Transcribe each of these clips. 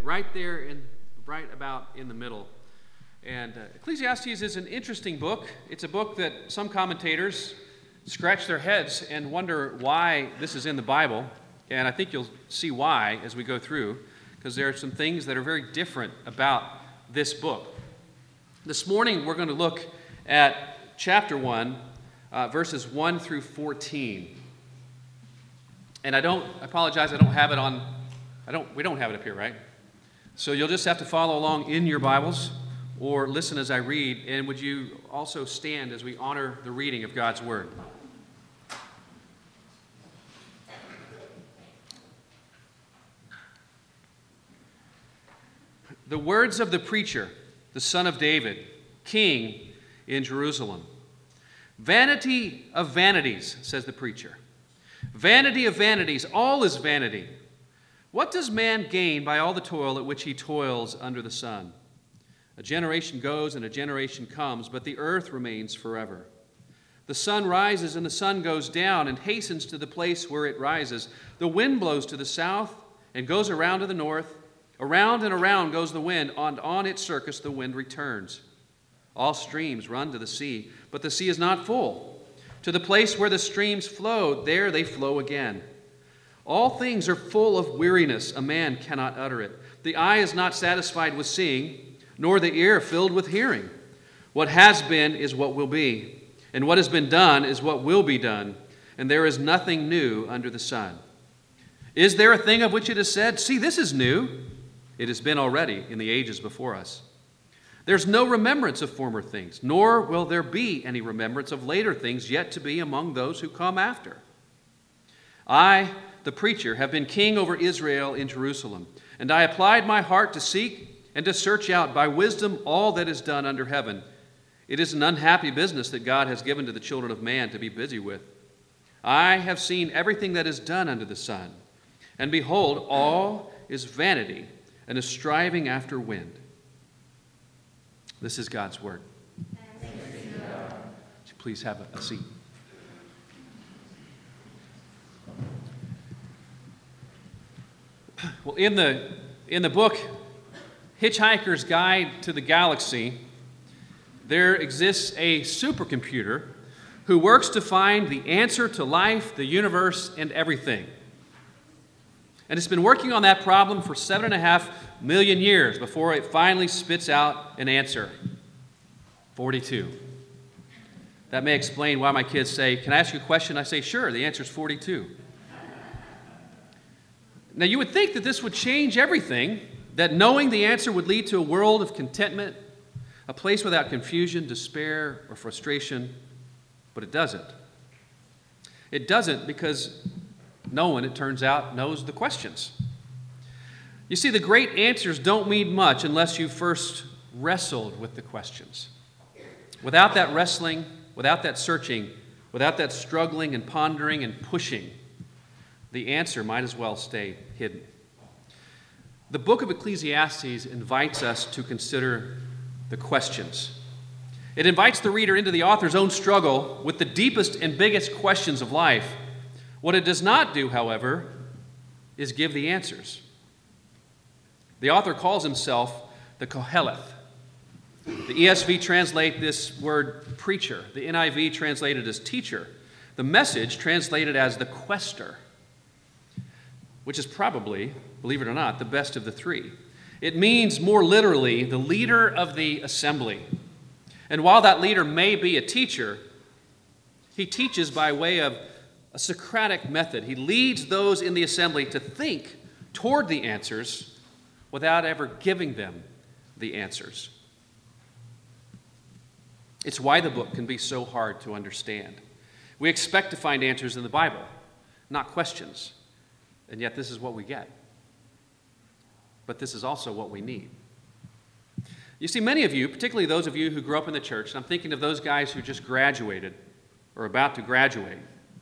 right there, right about in the middle. And Ecclesiastes is an interesting book. It's a book that some commentators scratch their heads and wonder why this is in the Bible. And I think you'll see why as we go through, because there are some things that are very different about this book. This morning we're going to look at chapter 1, verses 1 through 14. And I apologize, I don't have it on, we don't have it up here, right? So you'll just have to follow along in your Bibles or listen as I read. And would you also stand as we honor the reading of God's Word? The words of the preacher, the son of David, king in Jerusalem. Vanity of vanities, says the preacher. Vanity of vanities, all is vanity. What does man gain by all the toil at which he toils under the sun? A generation goes and a generation comes, but the earth remains forever. The sun rises and the sun goes down and hastens to the place where it rises. The wind blows to the south and goes around to the north. Around and around goes the wind, and on its circus the wind returns. All streams run to the sea, but the sea is not full. To the place where the streams flow, there they flow again. All things are full of weariness, a man cannot utter it. The eye is not satisfied with seeing, nor the ear filled with hearing. What has been is what will be, and what has been done is what will be done, and there is nothing new under the sun. Is there a thing of which it is said, "See, this is new"? It has been already in the ages before us. There's no remembrance of former things, nor will there be any remembrance of later things yet to be among those who come after. I, the preacher, have been king over Israel in Jerusalem, and I applied my heart to seek and to search out by wisdom all that is done under heaven. It is an unhappy business that God has given to the children of man to be busy with. I have seen everything that is done under the sun, and behold, all is vanity and a striving after wind. This is God's word. Would you please have a seat? Well, in the book Hitchhiker's Guide to the Galaxy, there exists a supercomputer who works to find the answer to life, the universe, and everything. And it's been working on that problem for 7.5 million years before it finally spits out an answer. 42. That may explain why my kids say, "Can I ask you a question?" I say, "Sure." The answer is 42. Now, you would think that this would change everything, that knowing the answer would lead to a world of contentment, a place without confusion, despair, or frustration, but it doesn't. It doesn't because no one, it turns out, knows the questions. You see, the great answers don't mean much unless you first wrestled with the questions. Without that wrestling, without that searching, without that struggling and pondering and pushing, the answer might as well stay hidden. The book of Ecclesiastes invites us to consider the questions. It invites the reader into the author's own struggle with the deepest and biggest questions of life. What it does not do, however, is give the answers. The author calls himself the Koheleth. The ESV translate this word preacher. The NIV translated as teacher. The Message translated as the quester, which is probably, believe it or not, the best of the three. It means more literally the leader of the assembly. And while that leader may be a teacher, he teaches by way of a Socratic method. He leads those in the assembly to think toward the answers without ever giving them the answers. It's why the book can be so hard to understand. We expect to find answers in the Bible, not questions, and yet this is what we get. But this is also what we need. You see, many of you, particularly those of you who grew up in the church, and I'm thinking of those guys who just graduated or about to graduate,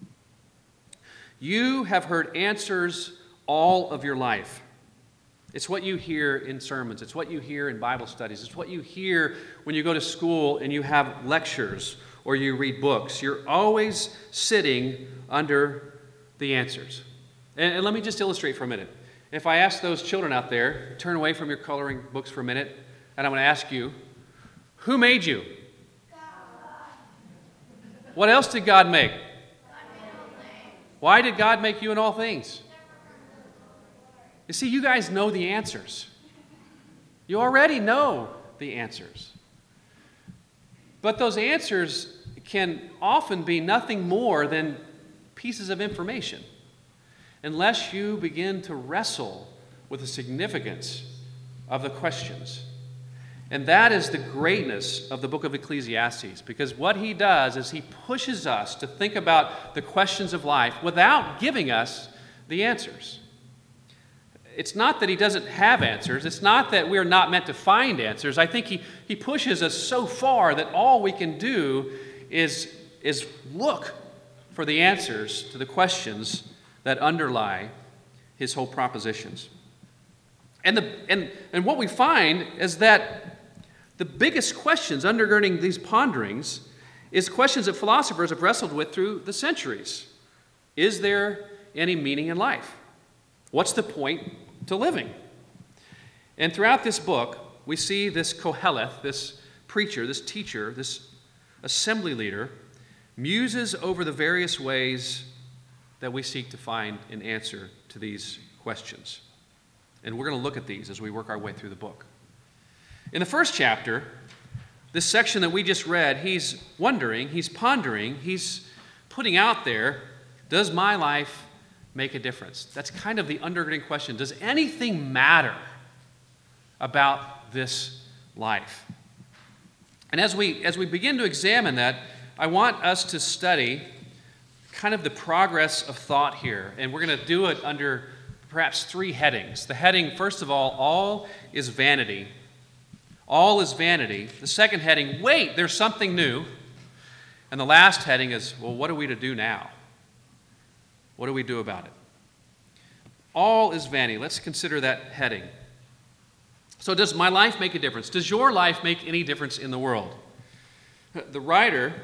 you have heard answers all of your life. It's what you hear in sermons. It's what you hear in Bible studies. It's what you hear when you go to school and you have lectures or you read books. You're always sitting under the answers. And let me just illustrate for a minute. if I ask those children out there, turn away from your coloring books for a minute, and I'm going to ask you, who made you? God. What else did God make? Why did God make you in all things? You see, you guys know the answers. You already know the answers. But those answers can often be nothing more than pieces of information unless you begin to wrestle with the significance of the questions. And that is the greatness of the book of Ecclesiastes, because what he does is he pushes us to think about the questions of life without giving us the answers. It's not that he doesn't have answers. It's not that we're not meant to find answers. I think he pushes us so far that all we can do is look for the answers to the questions that underlie his whole propositions. And what we find is that the biggest questions undergirding these ponderings is questions that philosophers have wrestled with through the centuries. Is there any meaning in life? What's the point to living? And throughout this book, we see this Koheleth, this preacher, this teacher, this assembly leader, muses over the various ways that we seek to find an answer to these questions. And we're going to look at these as we work our way through the book. In the first chapter, this section that we just read, he's wondering, he's pondering, he's putting out there, does my life make a difference? That's kind of the undergirding question. Does anything matter about this life? And as we begin to examine that, I want us to study kind of the progress of thought here. And we're going to do it under perhaps three headings. The heading, first of all is vanity. All is vanity. The second heading, wait, there's something new. And the last heading is, well, what are we to do now? What do we do about it? All is vanity. Let's consider that heading. So does my life make a difference? Does your life make any difference in the world? The writer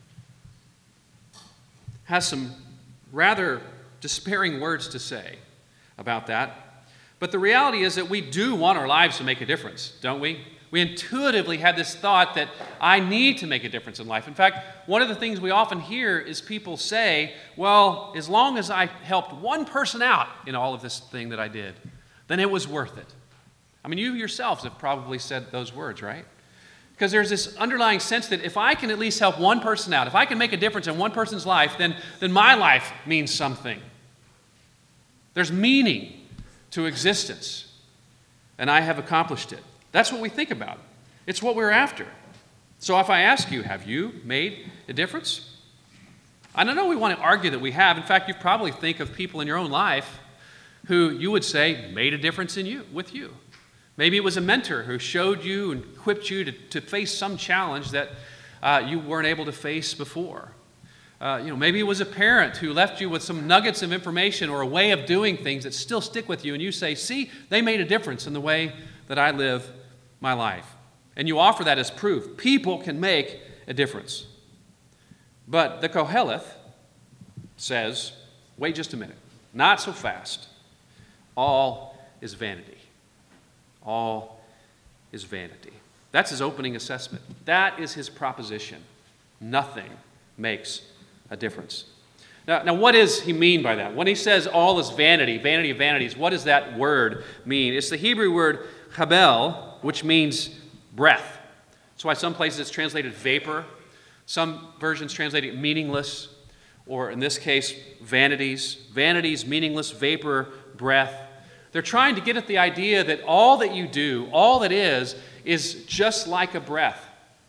has some rather despairing words to say about that. But the reality is that we do want our lives to make a difference, don't we? We intuitively have this thought that I need to make a difference in life. In fact, one of the things we often hear is people say, well, as long as I helped one person out in all of this thing that I did, then it was worth it. I mean, you yourselves have probably said those words, right? Because there's this underlying sense that if I can at least help one person out, if I can make a difference in one person's life, then my life means something. There's meaning to existence, and I have accomplished it. That's what we think about. It's what we're after. So if I ask you, have you made a difference? I don't know we want to argue that we have. In fact, you probably think of people in your own life who you would say made a difference with you. Maybe it was a mentor who showed you and equipped you to face some challenge that you weren't able to face before. Maybe it was a parent who left you with some nuggets of information or a way of doing things that still stick with you, and you say, see, they made a difference in the way that I live my life. And you offer that as proof. People can make a difference. But the Koheleth says, wait just a minute. Not so fast. All is vanity. All is vanity. That's his opening assessment. That is his proposition. Nothing makes a difference. Now, what does he mean by that? When he says all is vanity, vanity of vanities, what does that word mean? It's the Hebrew word chabel, which means breath. That's why some places it's translated vapor. Some versions translate it meaningless, or in this case, vanities. Vanities, meaningless, vapor, breath. They're trying to get at the idea that all that you do, all that is just like a breath.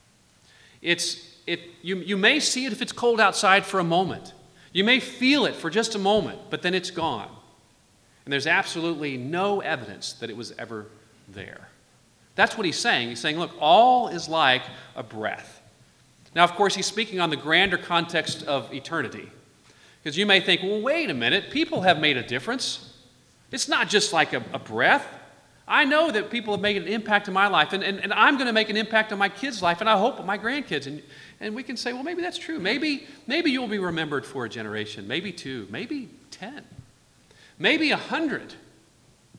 You may see it if it's cold outside for a moment. You may feel it for just a moment, but then it's gone. And there's absolutely no evidence that it was ever there. That's what he's saying. He's saying, look, all is like a breath. Now, of course, he's speaking on the grander context of eternity. Because you may think, well, wait a minute, people have made a difference. It's not just like a breath. I know that people have made an impact in my life, and I'm going to make an impact on my kids' life, and I hope on my grandkids. And we can say, well, maybe that's true. Maybe you'll be remembered for a generation, maybe 2, maybe 10, maybe 100.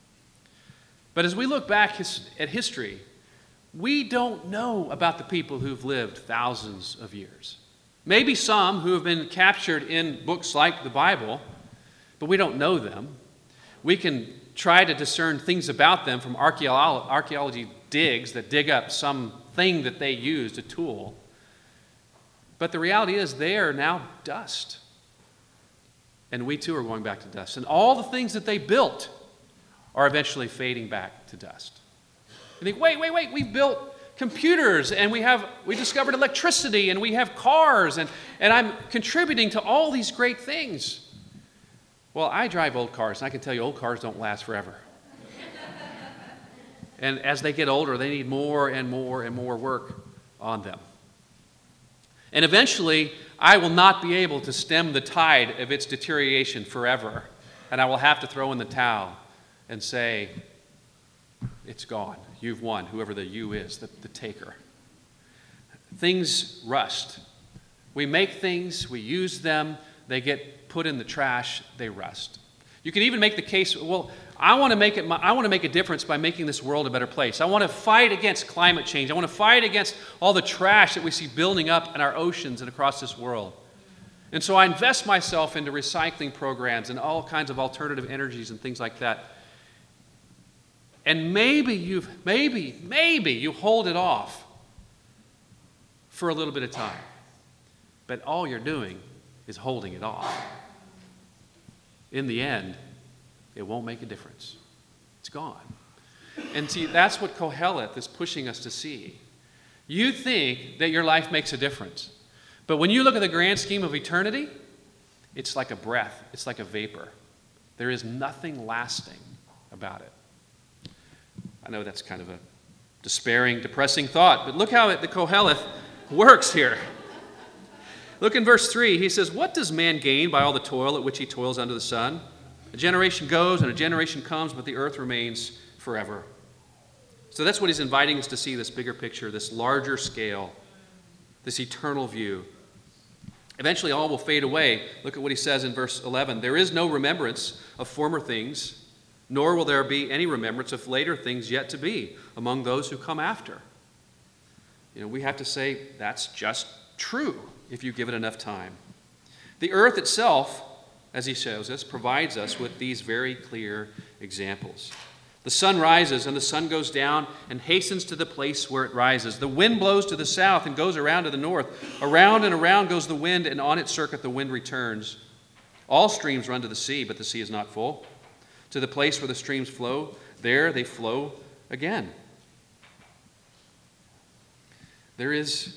But as we look back at history, we don't know about the people who've lived thousands of years. Maybe some who have been captured in books like the Bible, but we don't know them. We can try to discern things about them from archaeology digs that dig up something that they used, a tool. But the reality is they are now dust. And we too are going back to dust. And all the things that they built are eventually fading back to dust. You think, wait, we've built computers and we discovered electricity and we have cars and I'm contributing to all these great things. Well, I drive old cars and I can tell you old cars don't last forever. And as they get older, they need more and more and more work on them. And eventually, I will not be able to stem the tide of its deterioration forever. And I will have to throw in the towel and say, it's gone. You've won, whoever the you is, the taker. Things rust. We make things, we use them, they get put in the trash, they rust. You can even make the case, well, I want to make a difference by making this world a better place. I want to fight against climate change. I want to fight against all the trash that we see building up in our oceans and across this world. And so I invest myself into recycling programs and all kinds of alternative energies and things like that. And maybe you hold it off for a little bit of time. But all you're doing is holding it off. In the end, it won't make a difference. It's gone. And see, that's what Koheleth is pushing us to see. You think that your life makes a difference. But when you look at the grand scheme of eternity, it's like a breath. It's like a vapor. There is nothing lasting about it. I know that's kind of a despairing, depressing thought, but look how the Koheleth works here. Look in verse 3. He says, "What does man gain by all the toil at which he toils under the sun? A generation goes and a generation comes, but the earth remains forever." So that's what he's inviting us to see, this bigger picture, this larger scale, this eternal view. Eventually all will fade away. Look at what he says in verse 11. "There is no remembrance of former things, nor will there be any remembrance of later things yet to be among those who come after." We have to say that's just true if you give it enough time. The earth itself, as he shows us, provides us with these very clear examples. The sun rises and the sun goes down and hastens to the place where it rises. The wind blows to the south and goes around to the north. Around and around goes the wind, and on its circuit the wind returns. All streams run to the sea, but the sea is not full. To the place where the streams flow, there they flow again. There is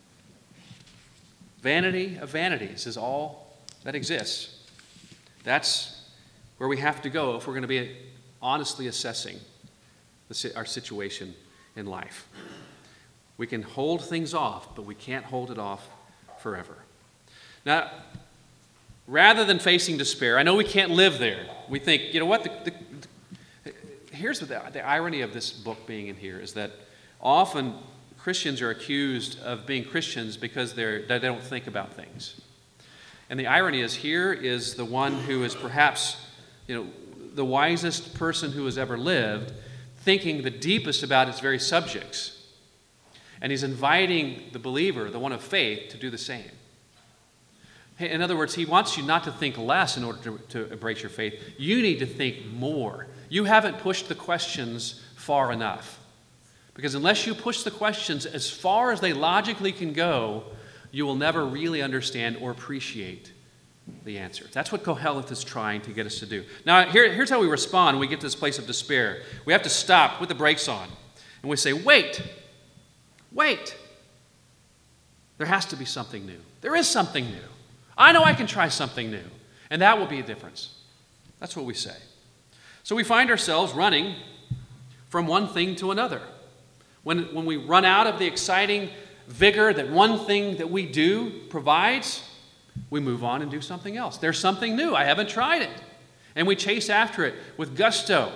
vanity of vanities is all that exists. That's where we have to go if we're going to be honestly assessing our situation in life. We can hold things off, but we can't hold it off forever. Now, rather than facing despair, I know we can't live there. We think, you know what, here's what the irony of this book being in here is that often Christians are accused of being Christians because they don't think about things. And the irony is, here is the one who is perhaps, the wisest person who has ever lived, thinking the deepest about its very subjects. And he's inviting the believer, the one of faith, to do the same. In other words, he wants you not to think less in order to embrace your faith. You need to think more. You haven't pushed the questions far enough. Because unless you push the questions as far as they logically can go, you will never really understand or appreciate the answer. That's what Koheleth is trying to get us to do. Now, here's how we respond when we get to this place of despair. We have to stop with the brakes on. And we say, wait. There has to be something new. There is something new. I know I can try something new. And that will be a difference. That's what we say. So we find ourselves running from one thing to another. When we run out of the exciting vigor that one thing that we do provides, we move on and do something else. There's something new. I haven't tried it. And we chase after it with gusto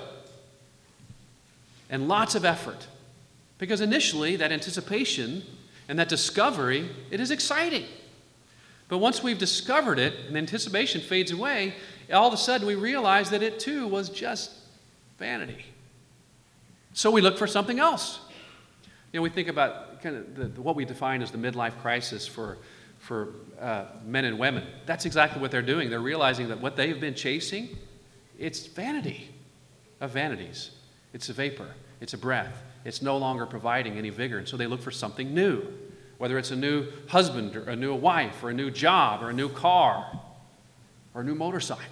and lots of effort. Because initially, that anticipation and that discovery, it is exciting. But once we've discovered it and the anticipation fades away, all of a sudden we realize that it too was just vanity. So we look for something else. We think about kind of what we define as the midlife crisis for men and women. That's exactly what they're doing. They're realizing that what they've been chasing, it's vanity of vanities. It's a vapor. It's a breath. It's no longer providing any vigor. And so they look for something new, whether it's a new husband or a new wife or a new job or a new car or a new motorcycle.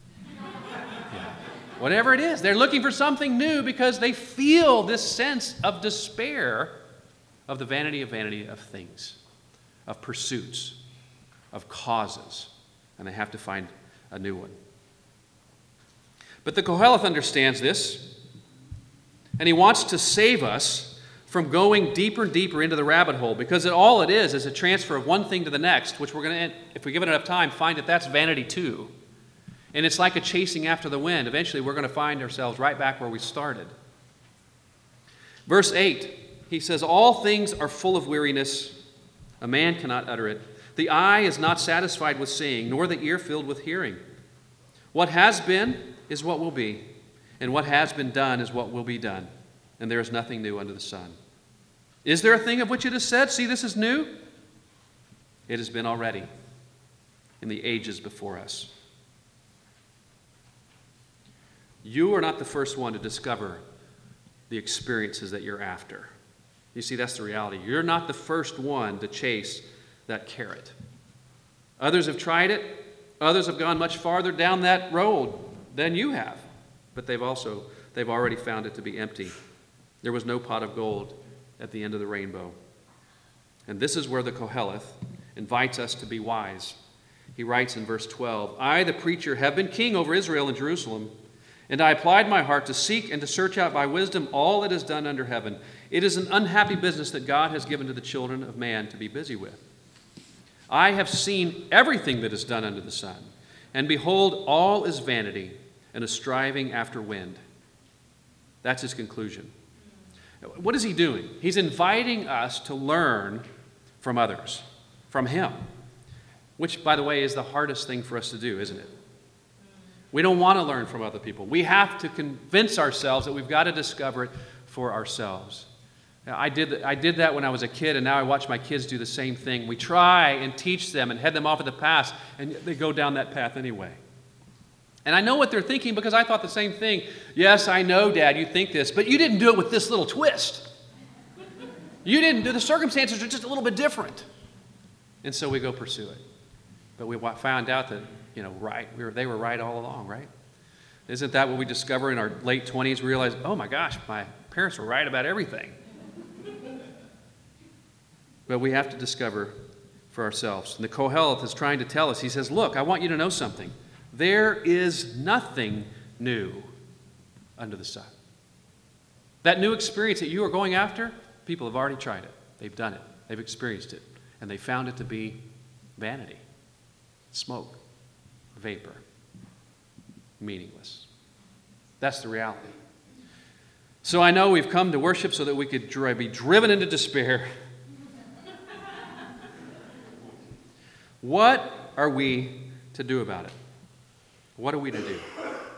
Whatever it is, they're looking for something new because they feel this sense of despair of the vanity of things, of pursuits, of causes, and they have to find a new one. But the Koheleth understands this, and he wants to save us from going deeper and deeper into the rabbit hole, because all it is a transfer of one thing to the next, which we're going to, if we give it enough time, find that that's vanity too. And it's like a chasing after the wind. Eventually, we're going to find ourselves right back where we started. Verse 8, he says, all things are full of weariness. A man cannot utter it. The eye is not satisfied with seeing, nor the ear filled with hearing. What has been is what will be, and what has been done is what will be done. And there is nothing new under the sun. Is there a thing of which it is said, see, this is new? It has been already in the ages before us. You are not the first one to discover the experiences that you're after. You see, that's the reality. You're not the first one to chase that carrot. Others have tried it. Others have gone much farther down that road than you have. But they've already found it to be empty. There was no pot of gold at the end of the rainbow. And this is where the Koheleth invites us to be wise. He writes in verse 12, I, the preacher, have been king over Israel and Jerusalem, and I applied my heart to seek and to search out by wisdom all that is done under heaven. It is an unhappy business that God has given to the children of man to be busy with. I have seen everything that is done under the sun, and behold, all is vanity and a striving after wind. That's his conclusion. What is he doing? He's inviting us to learn from others, from him, which, by the way, is the hardest thing for us to do, isn't it? We don't want to learn from other people. We have to convince ourselves that we've got to discover it for ourselves. Now, I did that when I was a kid, and now I watch my kids do the same thing. We try and teach them and head them off at the path, and they go down that path anyway. And I know what they're thinking because I thought the same thing. Yes, I know, Dad, you think this, but you didn't do it with this little twist. You didn't do the circumstances are just a little bit different. And so we go pursue it. But we found out that, they were right all along, right? Isn't that what we discover in our late 20s? We realize, oh my gosh, my parents were right about everything. But we have to discover for ourselves. And the Koheleth is trying to tell us, he says, look, I want you to know something. There is nothing new under the sun. That new experience that you are going after, people have already tried it. They've done it. They've experienced it. And they found it to be vanity, smoke, vapor, meaningless. That's the reality. So I know we've come to worship so that we could be driven into despair. What are we to do about it? What are we to do?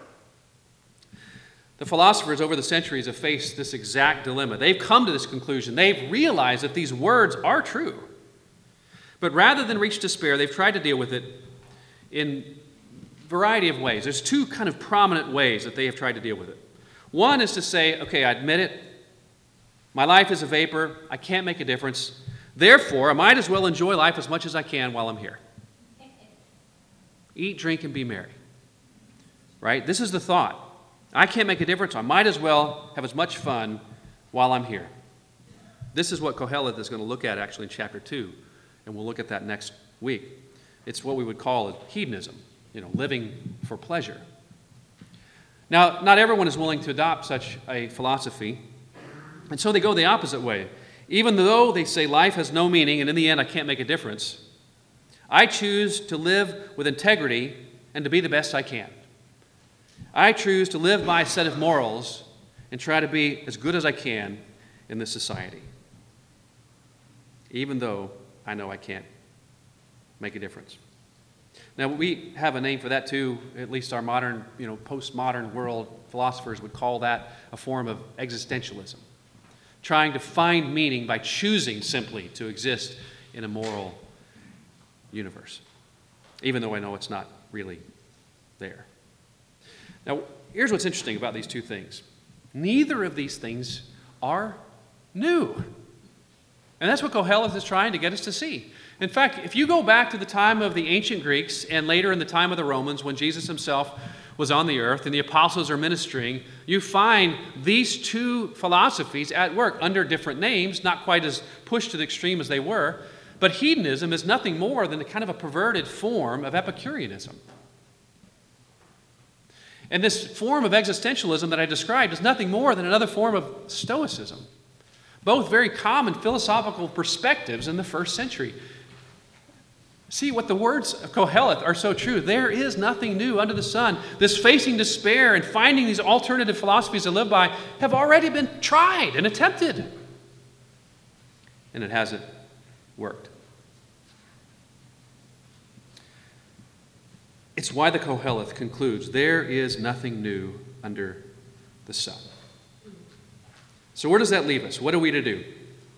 The philosophers over the centuries have faced this exact dilemma. They've come to this conclusion. They've realized that these words are true. But rather than reach despair, they've tried to deal with it in a variety of ways. There's two kind of prominent ways that they have tried to deal with it. One is to say, okay, I admit it. My life is a vapor. I can't make a difference. Therefore, I might as well enjoy life as much as I can while I'm here. Eat, drink, and be merry. Right? This is the thought. I can't make a difference. I might as well have as much fun while I'm here. This is what Koheleth is going to look at actually in chapter 2, and we'll look at that next week. It's what we would call hedonism, living for pleasure. Now, not everyone is willing to adopt such a philosophy, and so they go the opposite way. Even though they say life has no meaning and in the end I can't make a difference, I choose to live with integrity and to be the best I can. I choose to live by a set of morals and try to be as good as I can in this society, even though I know I can't make a difference. Now, we have a name for that too, at least our modern, postmodern world philosophers would call that a form of existentialism. Trying to find meaning by choosing simply to exist in a moral universe, even though I know it's not really there. Now, here's what's interesting about these two things. Neither of these things are new. And that's what Koheleth is trying to get us to see. In fact, if you go back to the time of the ancient Greeks and later in the time of the Romans, when Jesus himself was on the earth and the apostles are ministering, you find these two philosophies at work under different names, not quite as pushed to the extreme as they were. But hedonism is nothing more than a kind of a perverted form of Epicureanism. And this form of existentialism that I described is nothing more than another form of Stoicism. Both very common philosophical perspectives in the first century. See, what the words of Koheleth are so true. There is nothing new under the sun. This facing despair and finding these alternative philosophies to live by have already been tried and attempted. And it hasn't worked. It's why the Koheleth concludes, there is nothing new under the sun. So where does that leave us? What are we to do?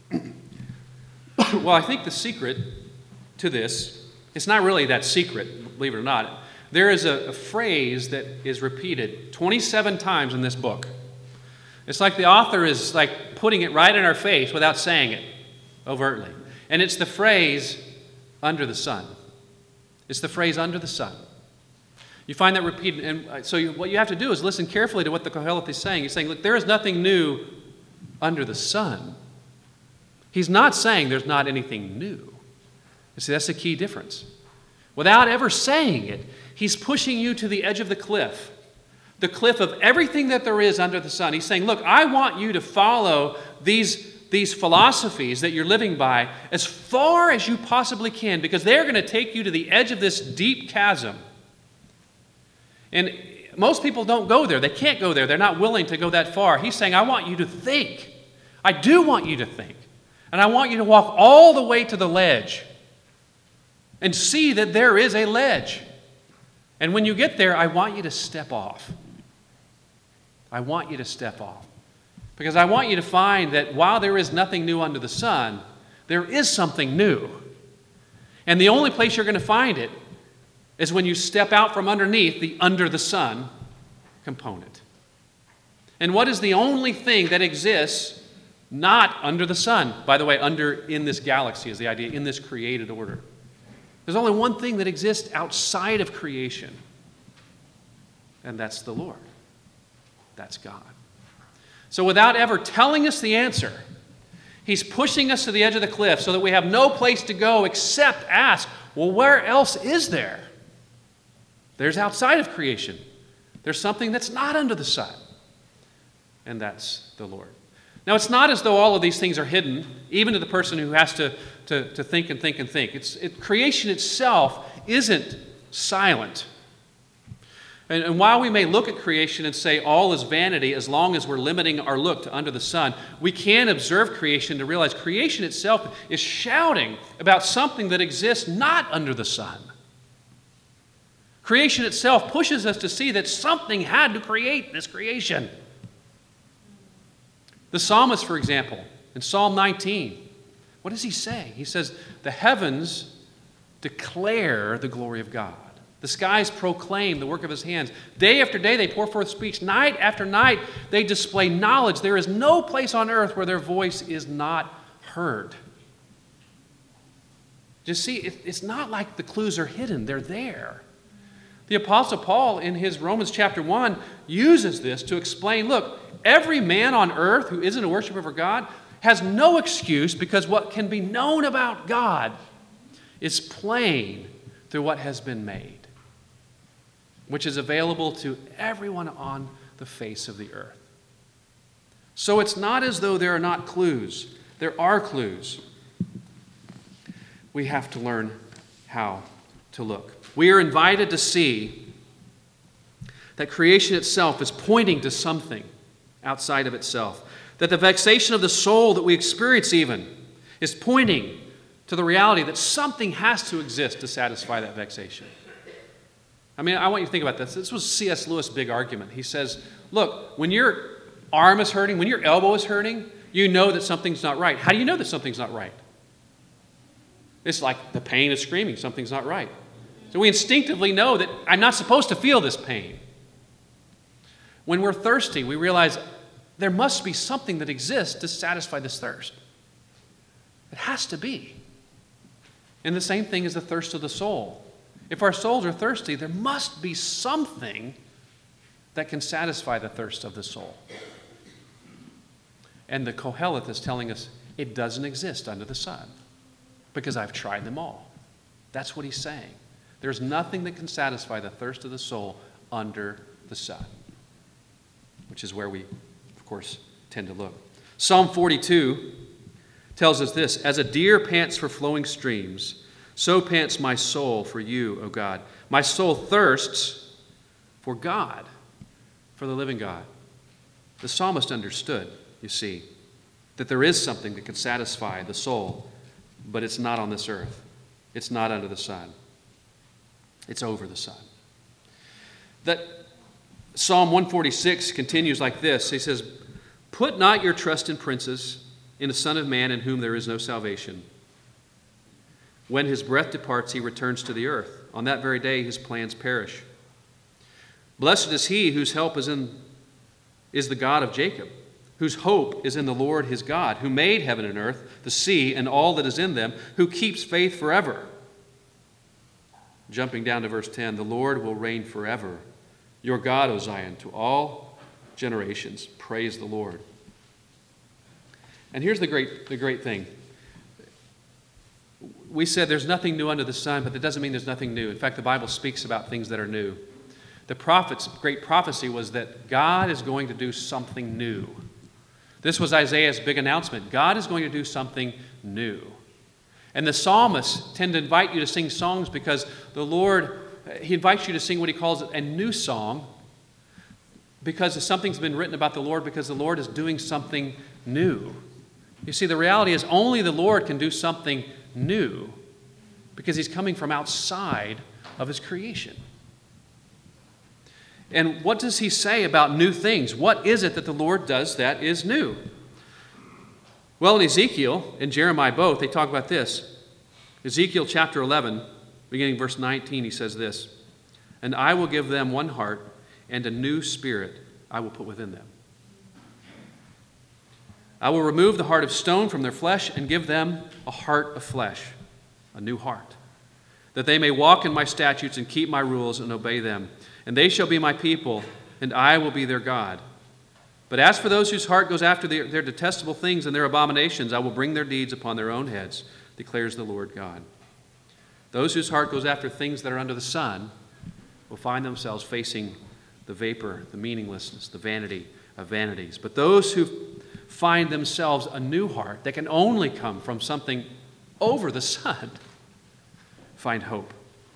Well, I think the secret to this, it's not really that secret, believe it or not. There is a phrase that is repeated 27 times in this book. It's like the author is like putting it right in our face without saying it overtly. And it's the phrase, under the sun. It's the phrase, under the sun. You find that repeated. And so what you have to do is listen carefully to what the Koheleth is saying. He's saying, look, there is nothing new under the sun. He's not saying there's not anything new. You see, that's the key difference. Without ever saying it, he's pushing you to the edge of the cliff of everything that there is under the sun. He's saying, look, I want you to follow these philosophies that you're living by as far as you possibly can, because they're going to take you to the edge of this deep chasm. And most people don't go there. They can't go there. They're not willing to go that far. He's saying, I want you to think. I do want you to think. And I want you to walk all the way to the ledge and see that there is a ledge. And when you get there, I want you to step off. I want you to step off. Because I want you to find that while there is nothing new under the sun, there is something new. And the only place you're going to find it is when you step out from underneath the under the sun component. And what is the only thing that exists not under the sun? By the way, in this galaxy is the idea, in this created order. There's only one thing that exists outside of creation, and that's the Lord. That's God. So without ever telling us the answer, he's pushing us to the edge of the cliff so that we have no place to go except ask, well, where else is there? There's outside of creation. There's something that's not under the sun, and that's the Lord. Now, it's not as though all of these things are hidden, even to the person who has to think and think and think. Creation itself isn't silent. And while we may look at creation and say all is vanity, as long as we're limiting our look to under the sun, we can observe creation to realize creation itself is shouting about something that exists not under the sun. Creation itself pushes us to see that something had to create this creation. The psalmist, for example, in Psalm 19, what does he say? He says, the heavens declare the glory of God. The skies proclaim the work of his hands. Day after day they pour forth speech. Night after night they display knowledge. There is no place on earth where their voice is not heard. Just see, it's not like the clues are hidden. They're there. The Apostle Paul, in his Romans chapter 1, uses this to explain, look, every man on earth who isn't a worshiper of God has no excuse, because what can be known about God is plain through what has been made, which is available to everyone on the face of the earth. So it's not as though there are not clues. There are clues. We have to learn how to look. We are invited to see that creation itself is pointing to something outside of itself. That the vexation of the soul that we experience even is pointing to the reality that something has to exist to satisfy that vexation. I mean, I want you to think about this. This was C.S. Lewis' big argument. He says, look, when your arm is hurting, when your elbow is hurting, you know that something's not right. How do you know that something's not right? It's like the pain is screaming, something's not right. So we instinctively know that I'm not supposed to feel this pain. When we're thirsty, we realize there must be something that exists to satisfy this thirst. It has to be. And the same thing is the thirst of the soul. If our souls are thirsty, there must be something that can satisfy the thirst of the soul. And the Koheleth is telling us it doesn't exist under the sun because I've tried them all. That's what he's saying. There's nothing that can satisfy the thirst of the soul under the sun, which is where we, of course, tend to look. Psalm 42 tells us this: as a deer pants for flowing streams, so pants my soul for you, O God. My soul thirsts for God, for the living God. The psalmist understood, you see, that there is something that can satisfy the soul, but it's not on this earth. It's not under the sun. It's over the sun. That Psalm 146 continues like this. He says, put not your trust in princes, in a son of man in whom there is no salvation. When his breath departs, he returns to the earth. On that very day, his plans perish. Blessed is he whose help is the God of Jacob, whose hope is in the Lord his God, who made heaven and earth, the sea, and all that is in them, who keeps faith forever. Jumping down to verse 10, the Lord will reign forever. Your God, O Zion, to all generations. Praise the Lord. And here's the great thing. We said there's nothing new under the sun, but that doesn't mean there's nothing new. In fact, the Bible speaks about things that are new. The prophet's great prophecy was that God is going to do something new. This was Isaiah's big announcement. God is going to do something new. And the psalmists tend to invite you to sing songs because the Lord, he invites you to sing what he calls a new song because something's been written about the Lord because the Lord is doing something new. You see, the reality is only the Lord can do something new because he's coming from outside of his creation. And what does he say about new things? What is it that the Lord does that is new? Well, in Ezekiel and Jeremiah both, they talk about this. Ezekiel chapter 11, beginning verse 19, he says this, and I will give them one heart and a new spirit I will put within them. I will remove the heart of stone from their flesh and give them a heart of flesh, a new heart, that they may walk in my statutes and keep my rules and obey them. And they shall be my people, and I will be their God. But as for those whose heart goes after their detestable things and their abominations, I will bring their deeds upon their own heads, declares the Lord God. Those whose heart goes after things that are under the sun will find themselves facing the vapor, the meaninglessness, the vanity of vanities. But those who find themselves a new heart that can only come from something over the sun find hope.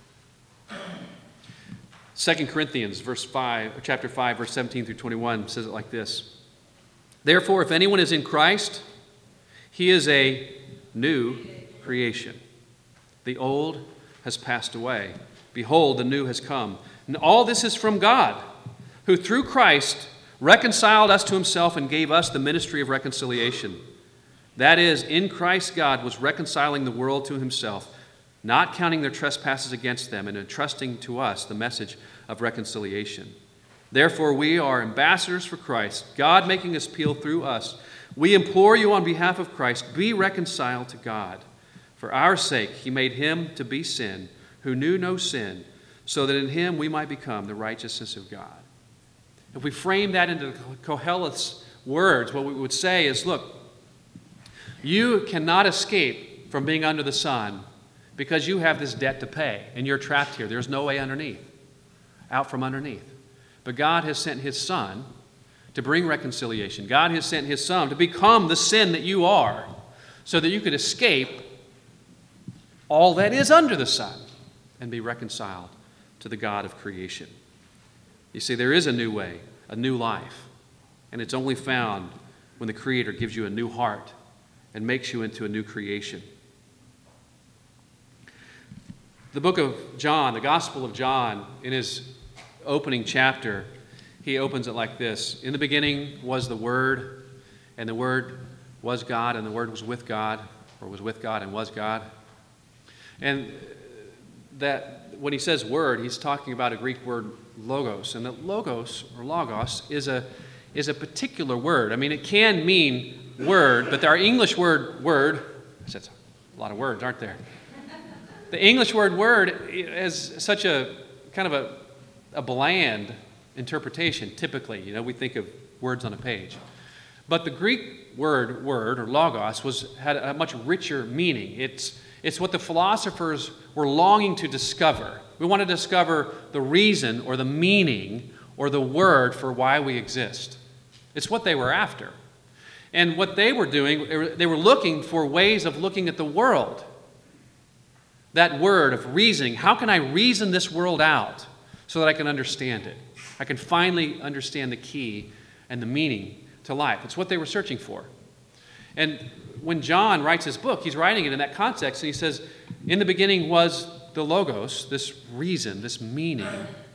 2 Corinthians chapter 5, verse 17 through 21 says it like this. Therefore, if anyone is in Christ, he is a new creation. The old has passed away. Behold, the new has come. And all this is from God, who through Christ reconciled us to himself and gave us the ministry of reconciliation. That is, in Christ God was reconciling the world to himself, not counting their trespasses against them, and entrusting to us the message of reconciliation. Therefore, we are ambassadors for Christ, God making his appeal through us. We implore you on behalf of Christ, be reconciled to God. For our sake, he made him to be sin, who knew no sin, so that in him we might become the righteousness of God. If we frame that into Koheleth's words, what we would say is, look, you cannot escape from being under the sun because you have this debt to pay, and you're trapped here. There's no way out from underneath. But God has sent his Son to bring reconciliation. God has sent his Son to become the sin that you are so that you could escape all that is under the sun and be reconciled to the God of creation. You see, there is a new way, a new life, and it's only found when the Creator gives you a new heart and makes you into a new creation. The book of John, the Gospel of John, in his opening chapter, he opens it like this. In the beginning was the Word, and the Word was God, and the Word was with God, or was with God and was God. And that when he says word, he's talking about a Greek word logos. And the logos, or logos, is a particular word. I mean, it can mean word, but our English word, that's a lot of words, aren't there? The English word has such a kind of a bland interpretation, typically. You know, we think of words on a page. But the Greek word, or logos, had a much richer meaning. It's what the philosophers were longing to discover. We want to discover the reason or the meaning or the word for why we exist. It's what they were after. And what they were doing, they were looking for ways of looking at the world. That word of reasoning. How can I reason this world out so that I can understand it? I can finally understand the key and the meaning to life. It's what they were searching for. And when John writes his book, he's writing it in that context, and he says, in the beginning was the logos, this reason, this meaning,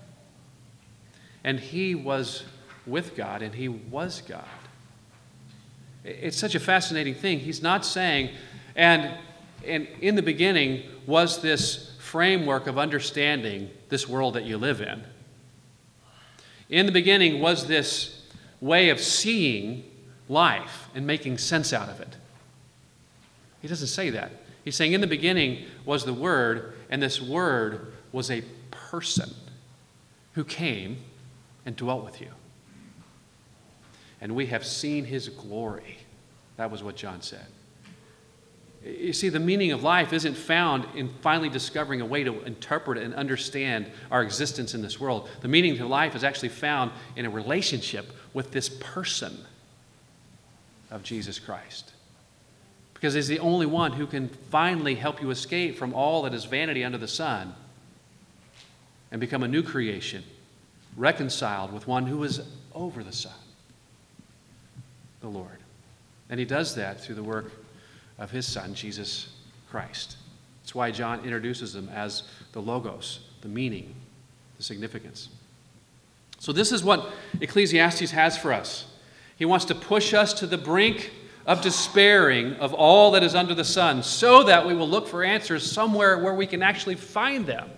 and he was with God, and he was God. It's such a fascinating thing. He's not saying, and in the beginning was this framework of understanding this world that you live in. In the beginning was this way of seeing life and making sense out of it. He doesn't say that. He's saying in the beginning was the Word, and this Word was a person who came and dwelt with you. And we have seen his glory. That was what John said. You see, the meaning of life isn't found in finally discovering a way to interpret and understand our existence in this world. The meaning to life is actually found in a relationship with this person of Jesus Christ. Because he's the only one who can finally help you escape from all that is vanity under the sun and become a new creation, reconciled with one who is over the sun, the Lord. And he does that through the work of his Son, Jesus Christ. That's why John introduces him as the Logos, the meaning, the significance. So this is what Ecclesiastes has for us. He wants to push us to the brink of despairing of all that is under the sun so that we will look for answers somewhere where we can actually find them.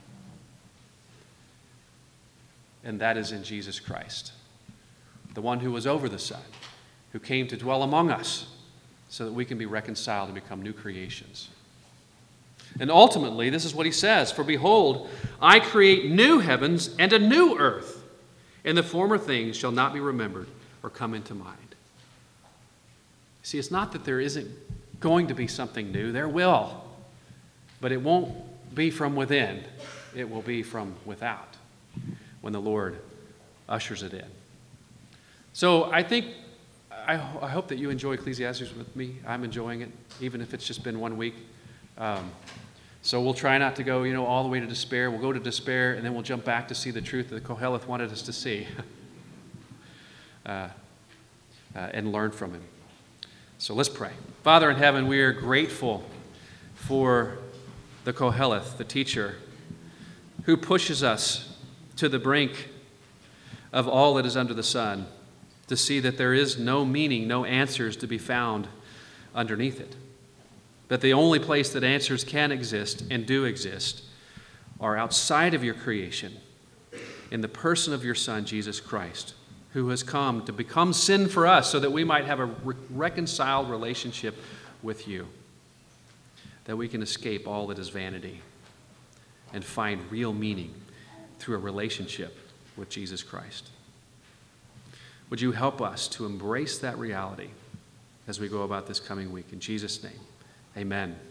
And that is in Jesus Christ, the one who was over the sun, who came to dwell among us so that we can be reconciled and become new creations. And ultimately, this is what he says, "For behold, I create new heavens and a new earth, and the former things shall not be remembered or come into mind." See, it's not that there isn't going to be something new. There will. But it won't be from within. It will be from without when the Lord ushers it in. So I hope that you enjoy Ecclesiastes with me. I'm enjoying it, even if it's just been 1 week. So we'll try not to go, all the way to despair. We'll go to despair, and then we'll jump back to see the truth that Koheleth wanted us to see and learn from him. So let's pray. Father in heaven, we are grateful for the Koheleth, the teacher, who pushes us to the brink of all that is under the sun, to see that there is no meaning, no answers to be found underneath it. That the only place that answers can exist and do exist are outside of your creation, in the person of your Son, Jesus Christ, who has come to become sin for us so that we might have a reconciled relationship with you, that we can escape all that is vanity and find real meaning through a relationship with Jesus Christ. Would you help us to embrace that reality as we go about this coming week? In Jesus' name, amen.